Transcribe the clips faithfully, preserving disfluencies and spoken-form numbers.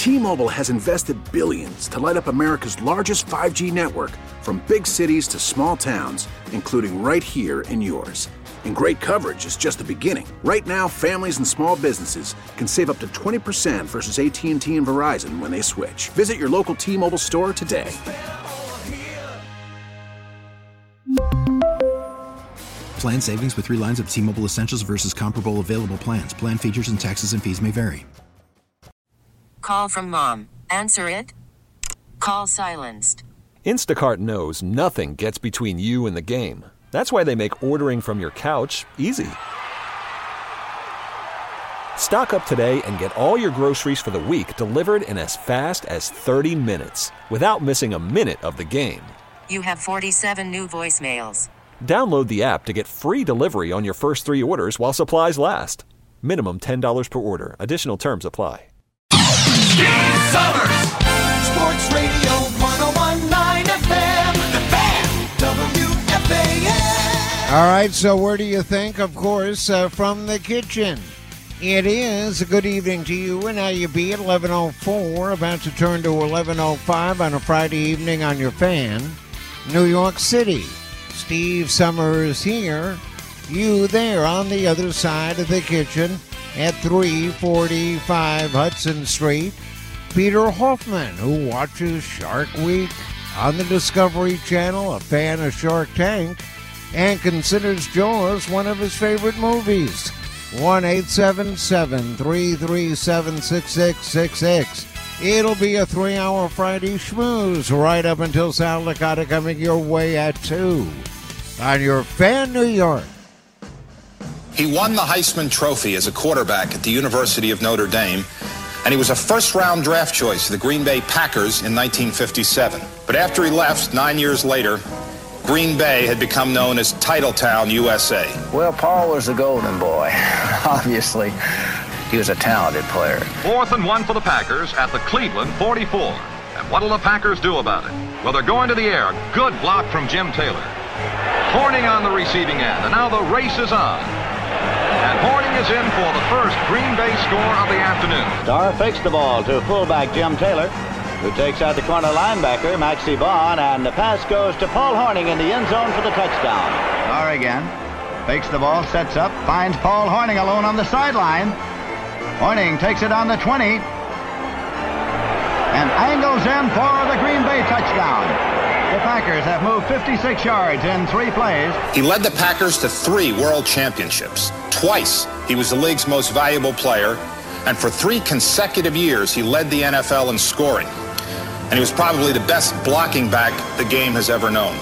T-Mobile has invested billions to light up America's largest five G network, from big cities to small towns, including right here in yours. And great coverage is just the beginning. Right now, families and small businesses can save up to twenty percent versus A T and T and Verizon when they switch. Visit your local T-Mobile store today. Plan savings with three lines of T-Mobile Essentials versus comparable available plans. Plan features and taxes and fees may vary. Call from mom. Answer it. Call silenced. Instacart knows nothing gets between you and the game. That's why they make ordering from your couch easy. Stock up today and get all your groceries for the week delivered in as fast as thirty minutes without missing a minute of the game. You have forty-seven new voicemails. Download the app to get free delivery on your first three orders while supplies last. Minimum ten dollars per order. Additional terms apply. Steve Summers, Sports Radio one oh one point nine F M, The Fan, W F A N. All right, so where do you think? Of course, uh, from the kitchen. It is a good evening to you, and how you be at eleven oh four, about to turn to eleven oh five on a Friday evening on your Fan, New York City. Steve Summers here, you there on the other side of the kitchen at three forty-five Hudson Street. Peter Hoffman, who watches Shark Week on the Discovery Channel, a fan of Shark Tank, and considers Jaws one of his favorite movies. one eight seven seven, three three seven, six six six six. It'll be a three-hour Friday schmooze right up until Sal Licata coming your way at two on your Fan New York. He won the Heisman Trophy as a quarterback at the University of Notre Dame, and he was a first-round draft choice for the Green Bay Packers in nineteen fifty-seven. But after he left, nine years later, Green Bay had become known as Titletown, U S A. Well, Paul was the golden boy. Obviously, he was a talented player. Fourth and one for the Packers at the Cleveland forty-four. And what'll the Packers do about it? Well, they're going to the air. Good block from Jim Taylor. Horning on the receiving end, and now the race is on. And Horning is in for the first Green Bay score of the afternoon. Starr fakes the ball to fullback Jim Taylor, who takes out the corner linebacker, Maxie Vaughn, and the pass goes to Paul Horning in the end zone for the touchdown. Starr again. Fakes the ball, sets up, finds Paul Horning alone on the sideline. Horning takes it on the twenty. And angles in for the Green Bay touchdown. The Packers have moved fifty-six yards in three plays. He led the Packers to three world championships. Twice, he was the league's most valuable player. And for three consecutive years, he led the N F L in scoring. And he was probably the best blocking back the game has ever known.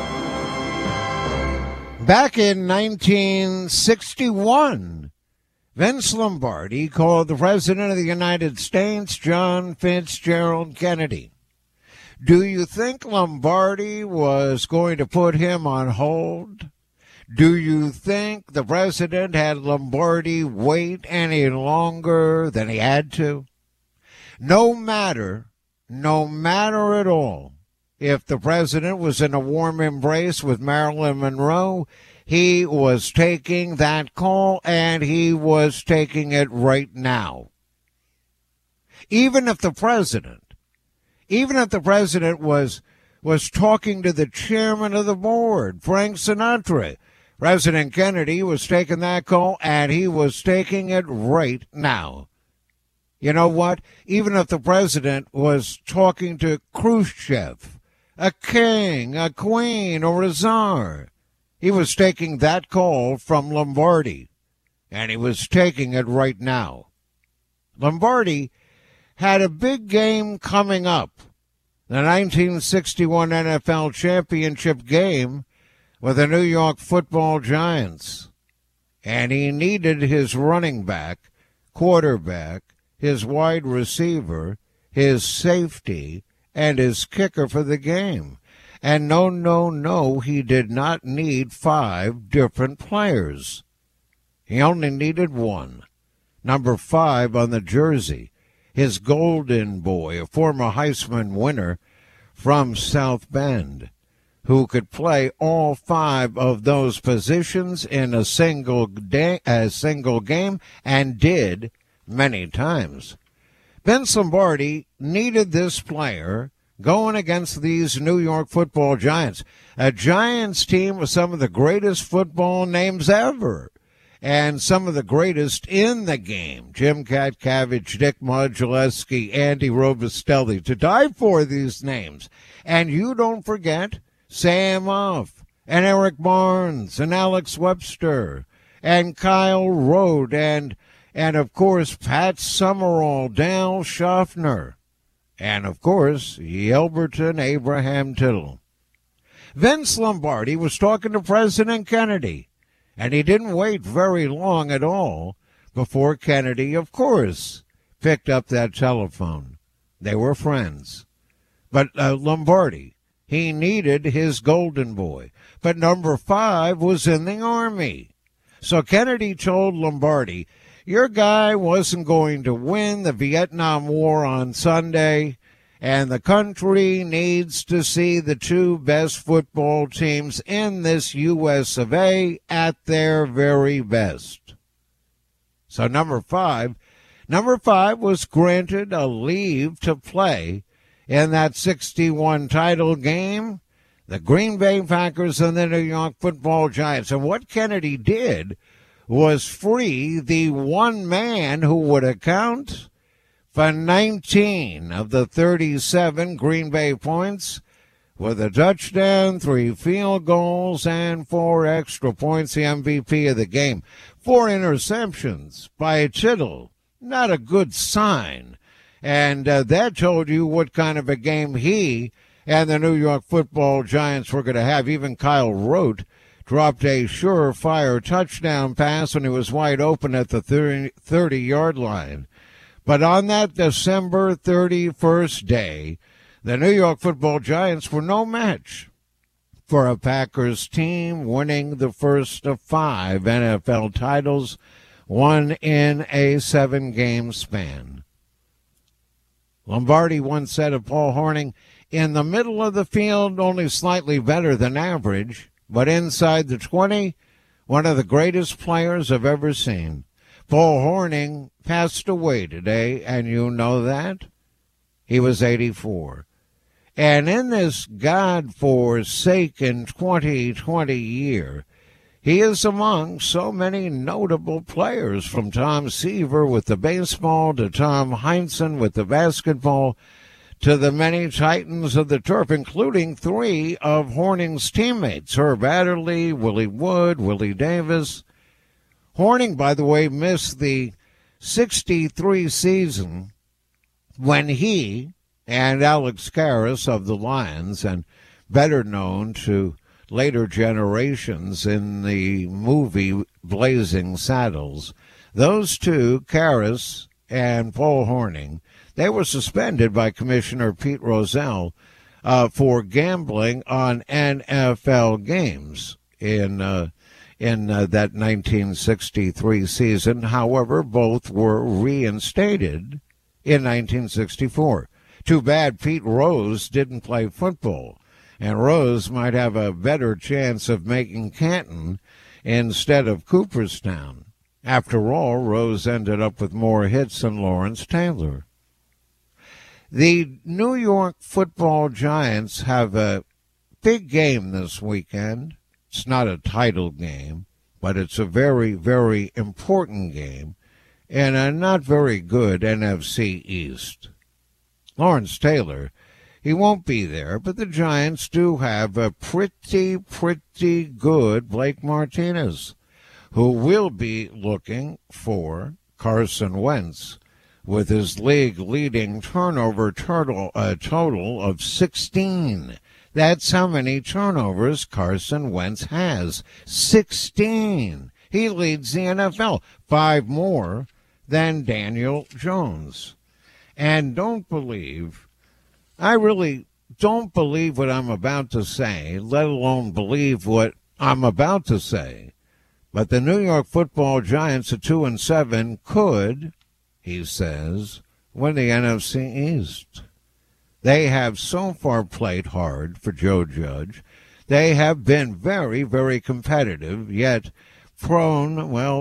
Back in nineteen sixty-one, Vince Lombardi called the President of the United States, John Fitzgerald Kennedy. Do you think Lombardi was going to put him on hold? Do you think the president had Lombardi wait any longer than he had to? No matter, no matter at all, if the president was in a warm embrace with Marilyn Monroe, he was taking that call, and he was taking it right now. Even if the president Even if the president was was talking to the chairman of the board, Frank Sinatra, President Kennedy was taking that call, and he was taking it right now. You know what? Even if the president was talking to Khrushchev, a king, a queen, or a czar, he was taking that call from Lombardi, and he was taking it right now. Lombardi had a big game coming up, the nineteen sixty-one N F L championship game with the New York Football Giants. And he needed his running back, quarterback, his wide receiver, his safety, and his kicker for the game. And no, no, no, he did not need five different players. He only needed one, number five on the jersey. His golden boy, a former Heisman winner from South Bend, who could play all five of those positions in a single day, a single game, and did many times. Vince Lombardi needed this player going against these New York Football Giants, a Giants team with some of the greatest football names ever and some of the greatest in the game. Jim Katcavage, Dick Modulewski, Andy Robustelli, to die for these names. And you don't forget Sam Uff and Eric Barnes and Alex Webster and Kyle Rote and, and of course, Pat Summerall, Dal Schaffner, and, of course, Yelverton Abraham Tittle. Vince Lombardi was talking to President Kennedy, and he didn't wait very long at all before Kennedy, of course, picked up that telephone. They were friends. But uh, Lombardi, he needed his golden boy. But number five was in the Army. So Kennedy told Lombardi, your guy wasn't going to win the Vietnam War on Sunday, and the country needs to see the two best football teams in this U S of A at their very best. So number five, number five was granted a leave to play in that sixty-one title game, the Green Bay Packers and the New York Football Giants. And what Kennedy did was free the one man who would account for nineteen of the thirty-seven Green Bay points with a touchdown, three field goals, and four extra points, the M V P of the game. Four interceptions by Tittle. Not a good sign. And uh, that told you what kind of a game he and the New York Football Giants were going to have. Even Kyle Rote dropped a surefire touchdown pass when he was wide open at the thirty-yard line. But on that December thirty-first day, the New York Football Giants were no match for a Packers team winning the first of five N F L titles, one in a seven-game span. Lombardi once said of Paul Hornung, in the middle of the field, only slightly better than average, but inside the twenty, one of the greatest players I've ever seen. Paul Hornung passed away today, and you know that. He was eighty-four. And in this God-forsaken twenty twenty year, he is among so many notable players, from Tom Seaver with the baseball to Tom Heinsohn with the basketball to the many titans of the turf, including three of Hornung's teammates, Herb Adderley, Willie Wood, Willie Davis. Hornung, by the way, missed the sixty-three season when he and Alex Karras of the Lions, and better known to later generations in the movie Blazing Saddles, those two, Karras and Paul Hornung, they were suspended by Commissioner Pete Rozelle uh, for gambling on N F L games in uh, in uh, that nineteen sixty-three season. However, both were reinstated in nineteen sixty-four. Too bad Pete Rose didn't play football, and Rose might have a better chance of making Canton instead of Cooperstown. After all, Rose ended up with more hits than Lawrence Taylor. The New York Football Giants have a big game this weekend. It's not a title game, but it's a very, very important game in a not very good N F C East. Lawrence Taylor, he won't be there, but the Giants do have a pretty, pretty good Blake Martinez, who will be looking for Carson Wentz with his league-leading turnover total, uh, total of sixteen. That's how many turnovers Carson Wentz has. sixteen. He leads the N F L. Five more than Daniel Jones. And don't believe, I really don't believe what I'm about to say, let alone believe what I'm about to say. But the New York Football Giants at two and seven could, he says, win the N F C East. They have so far played hard for Joe Judge. They have been very, very competitive, yet prone, well,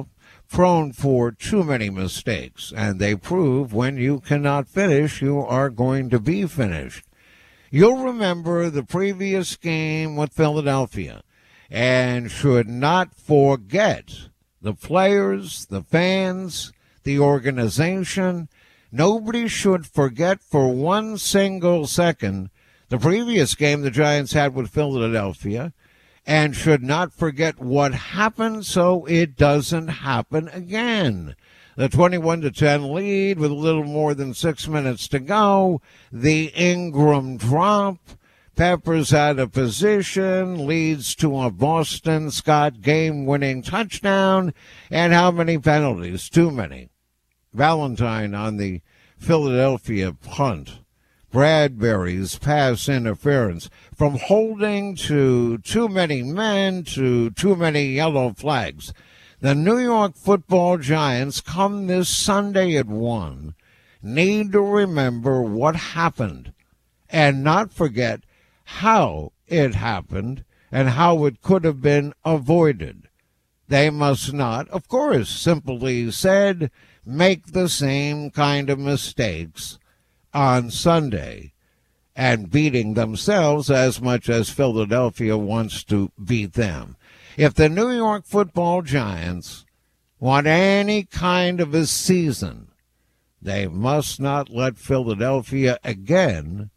prone for too many mistakes, and they prove when you cannot finish, you are going to be finished. You'll remember the previous game with Philadelphia and should not forget the players, the fans, the organization. Nobody should forget for one single second the previous game the Giants had with Philadelphia, and should not forget what happened so it doesn't happen again. The twenty-one to ten lead with a little more than six minutes to go. The Ingram drop. Peppers out of position, leads to a Boston Scott game-winning touchdown. And how many penalties? Too many. Valentine on the Philadelphia punt. Bradbury's pass interference, from holding to too many men to too many yellow flags. The New York Football Giants, come this Sunday at one, need to remember what happened and not forget how it happened and how it could have been avoided. They must not, of course, simply said, make the same kind of mistakes on Sunday, and beating themselves as much as Philadelphia wants to beat them. If the New York Football Giants want any kind of a season, they must not let Philadelphia again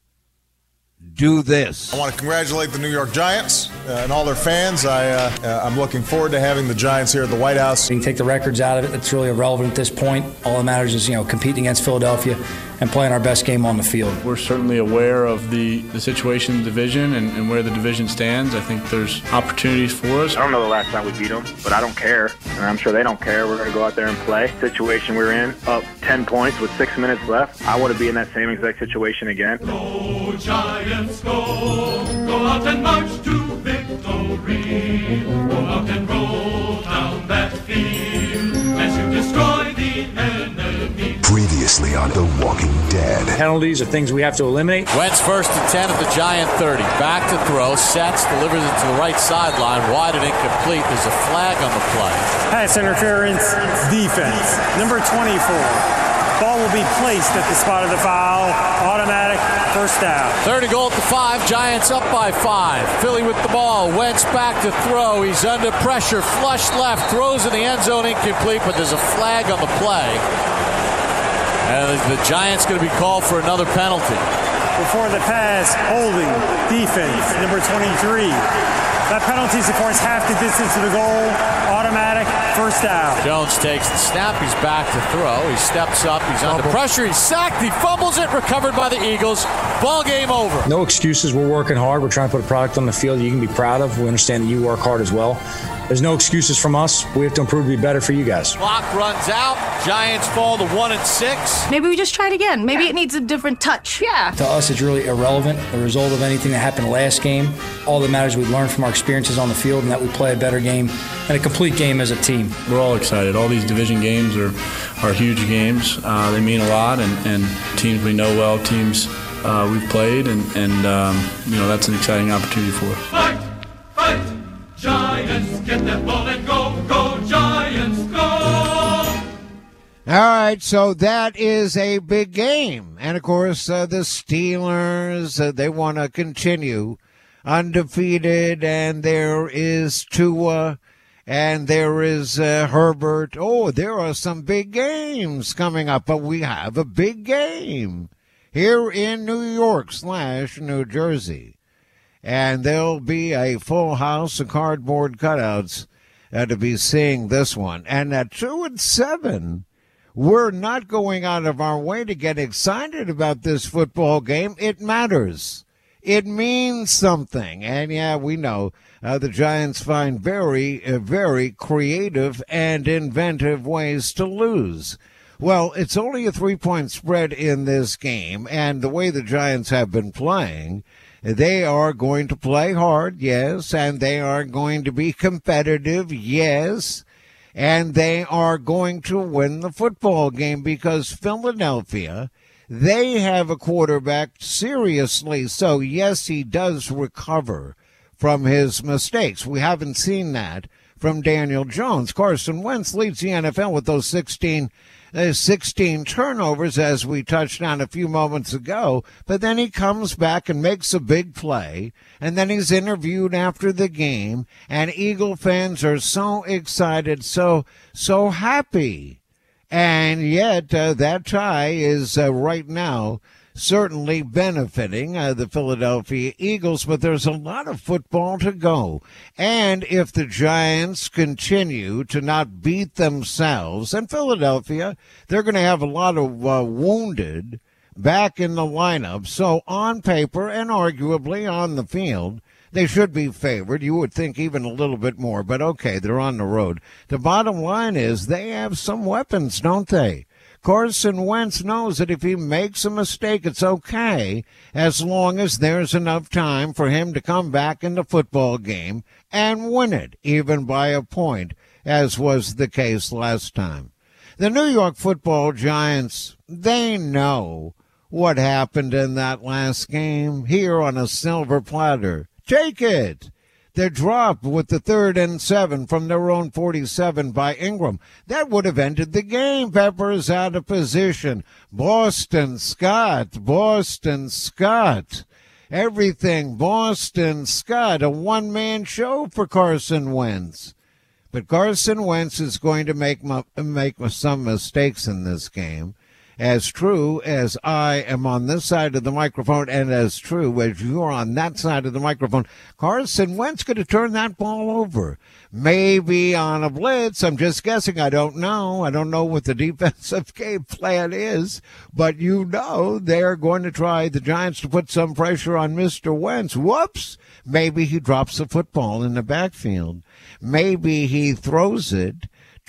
do this. I want to congratulate the New York Giants uh, and all their fans. I, uh, uh, I'm looking forward to having the Giants here at the White House. You take the records out of it, it's really irrelevant at this point. All that matters is, you know, competing against Philadelphia and playing our best game on the field. We're certainly aware of the, the situation in the division and, and where the division stands. I think there's opportunities for us. I don't know the last time we beat them, but I don't care. And I'm sure they don't care. We're going to go out there and play. The situation we're in, up ten points with six minutes left. I want to be in that same exact situation again. Go Giants, go. Go out and march to victory. Go out and roll down that field as you destroy the enemy. Previously on The Walking Dead. Penalties are things we have to eliminate. Wentz first and ten at the Giant thirty. Back to throw. Sets, delivers it to the right sideline. Wide and incomplete. There's a flag on the play. Pass interference, defense. Number twenty-four. Ball will be placed at the spot of the foul. Automatic first down. Third and goal at the five. Giants up by five. Philly with the ball. Wentz back to throw. He's under pressure. Flush left. Throws in the end zone. Incomplete, but there's a flag on the play. And the Giants going to be called for another penalty. Before the pass, holding, defense, number twenty-three. That penalty is, of course, half the distance to the goal. Automatic first down. Jones takes the snap. He's back to throw. He steps up. He's under pressure. He's sacked. He fumbles it. Recovered by the Eagles. Ball game over. No excuses. We're working hard. We're trying to put a product on the field you can be proud of. We understand that you work hard as well. There's no excuses from us. We have to improve to be better for you guys. Clock runs out. Giants fall to one and six. Maybe we just try it again. Maybe yeah. It needs a different touch. Yeah. To us, it's really irrelevant, the result of anything that happened last game. All that matters is we learn from our experiences on the field and that we play a better game and a complete game as a team. We're all excited. All these division games are, are huge games. Uh, they mean a lot, and, and teams we know well, teams uh, we've played, and, and um, you know, that's an exciting opportunity for us. Fight! Fight! Giants, get that ball and go, go, Giants, go! All right, so that is a big game. And, of course, uh, the Steelers, uh, they want to continue undefeated, and there is Tua, and there is uh, Herbert. Oh, there are some big games coming up, but we have a big game here in New York slash New Jersey. And there'll be a full house of cardboard cutouts uh, to be seeing this one. And at two and seven, we're not going out of our way to get excited about this football game. It matters. It means something. And, yeah, we know uh, the Giants find very, uh, very creative and inventive ways to lose. Well, it's only a three-point spread in this game, and the way the Giants have been playing, they are going to play hard, yes, and they are going to be competitive, yes, and they are going to win the football game because Philadelphia, they have a quarterback, seriously so. Yes, he does recover from his mistakes. We haven't seen that from Daniel Jones. Carson Wentz leads the N F L with those sixteen, uh, sixteen turnovers, as we touched on a few moments ago. But then he comes back and makes a big play, and then he's interviewed after the game, and Eagle fans are so excited, so, so happy. And yet uh, that tie is uh, right now certainly benefiting uh, the Philadelphia Eagles, but there's a lot of football to go. And if the Giants continue to not beat themselves, and Philadelphia, they're going to have a lot of uh, wounded back in the lineup. So on paper and arguably on the field, they should be favored. You would think even a little bit more, but okay, they're on the road. The bottom line is they have some weapons, don't they? Carson Wentz knows that if he makes a mistake, it's okay as long as there's enough time for him to come back in the football game and win it, even by a point, as was the case last time. The New York Football Giants, they know what happened in that last game here on a silver platter. Take it. They're dropped with the third and seven from their own forty-seven by Ingram. That would have ended the game. Peppers out of position. Boston Scott, Boston Scott. Everything Boston Scott, a one-man show for Carson Wentz. But Carson Wentz is going to make make some mistakes in this game. As true as I am on this side of the microphone and as true as you're on that side of the microphone, Carson Wentz going to turn that ball over. Maybe on a blitz. I'm just guessing. I don't know. I don't know what the defensive game plan is. But you know they're going to try, the Giants, to put some pressure on Mister Wentz. Whoops. Maybe he drops the football in the backfield. Maybe he throws it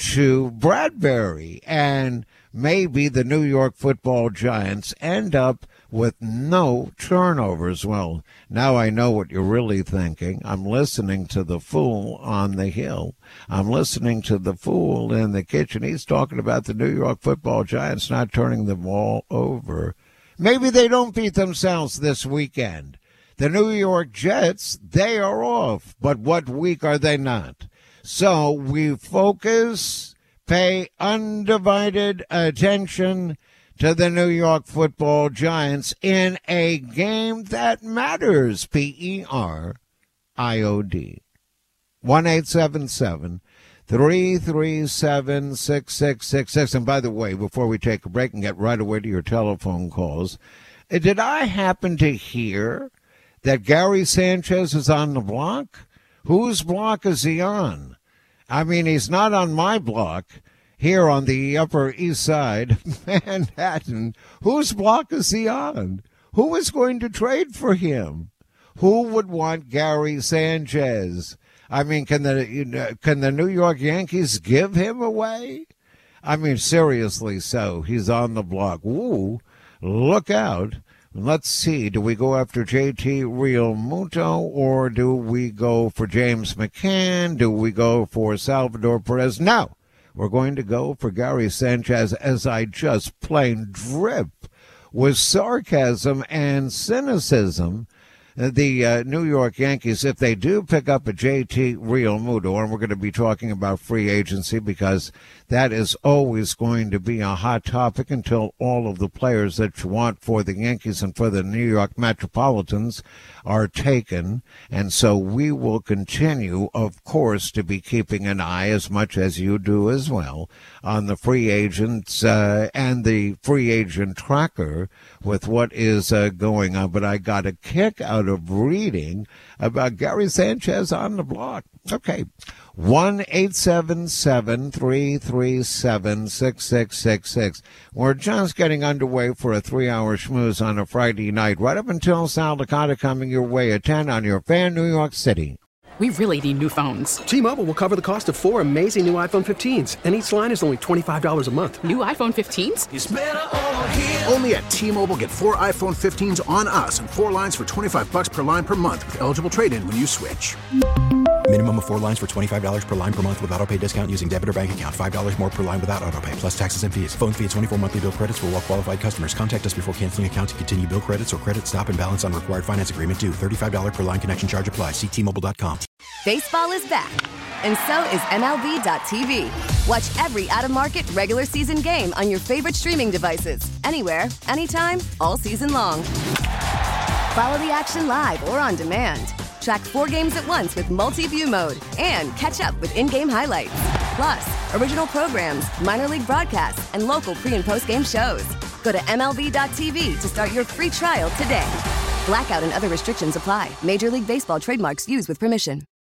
to Bradbury, and maybe the New York Football Giants end up with no turnovers. Well, now I know what you're really thinking. I'm listening to the fool on the hill. I'm listening to the fool in the kitchen. He's talking about the New York Football Giants not turning the ball over. Maybe they don't beat themselves this weekend. The New York Jets, they are off. But what week are they not? So we focus, pay undivided attention to the New York Football Giants in a game that matters. P E R I O D. one eight seven seven, three three seven, six six six six. And by the way, before we take a break and get right away to your telephone calls, did I happen to hear that Gary Sanchez is on the block? Whose block is he on? I mean, he's not on my block here on the Upper East Side, Manhattan. Whose block is he on? Who is going to trade for him? Who would want Gary Sanchez? I mean, can the you know, can the New York Yankees give him away? I mean, seriously so. He's on the block. Ooh, look out. Let's see, do we go after J T Realmuto or do we go for James McCann? Do we go for Salvador Perez? No, we're going to go for Gary Sanchez, as I just plain drip with sarcasm and cynicism. The uh, New York Yankees, if they do pick up a J T Realmuto, and we're going to be talking about free agency because that is always going to be a hot topic until all of the players that you want for the Yankees and for the New York Metropolitans are taken. And so we will continue, of course, to be keeping an eye, as much as you do as well, on the free agents uh, and the free agent tracker with what is uh, going on. But I got a kick out of reading about Gary Sanchez on the block. Okay. one eight seven seven, three three seven, six six six six. We're just getting underway for a three-hour schmooze on a Friday night, right up until Sal Licata coming your way at ten on your Fan New York City. We really need new phones. T-Mobile will cover the cost of four amazing new iPhone fifteens, and each line is only twenty-five dollars a month. New iPhone fifteens? It's better over here. Only at T-Mobile, get four iPhone fifteens on us and four lines for twenty-five bucks per line per month with eligible trade-in when you switch. Minimum of four lines for twenty-five dollars per line per month with autopay discount using debit or bank account. five dollars more per line without autopay, plus taxes and fees. Phone fee at twenty-four monthly bill credits for well-qualified customers. Contact us before canceling account to continue bill credits or credit stop and balance on required finance agreement due. thirty-five dollars per line connection charge applies. See T Mobile dot com. Baseball is back, and so is M L B dot T V. Watch every out-of-market, regular season game on your favorite streaming devices, anywhere, anytime, all season long. Follow the action live or on demand. Track four games at once with multi-view mode and catch up with in-game highlights. Plus, original programs, minor league broadcasts, and local pre- and post-game shows. Go to M L B dot T V to start your free trial today. Blackout and other restrictions apply. Major League Baseball trademarks used with permission.